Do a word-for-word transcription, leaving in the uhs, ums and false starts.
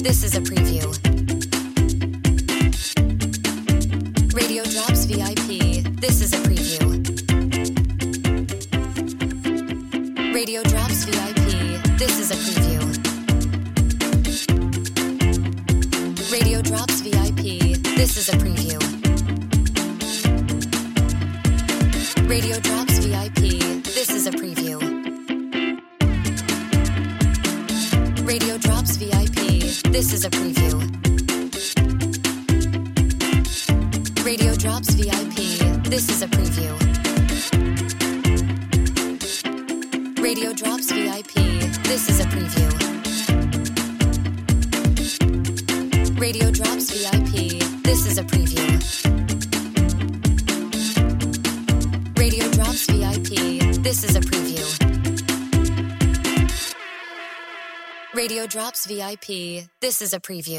This is a preview. Radio Drops V I P. This is a preview. Radio Drops V I P. This is a preview. Radio Drops V I P. This is a preview. Radio Drops V I P. This is a preview. Radio Drops V I P. This is a preview. Radio Drops V I P. This is a preview. Radio Drops V I P. This is a preview. Radio Drops V I P. This is a preview. Radio Drops V I P. This is a preview. Radio Drops V I P. This is a preview.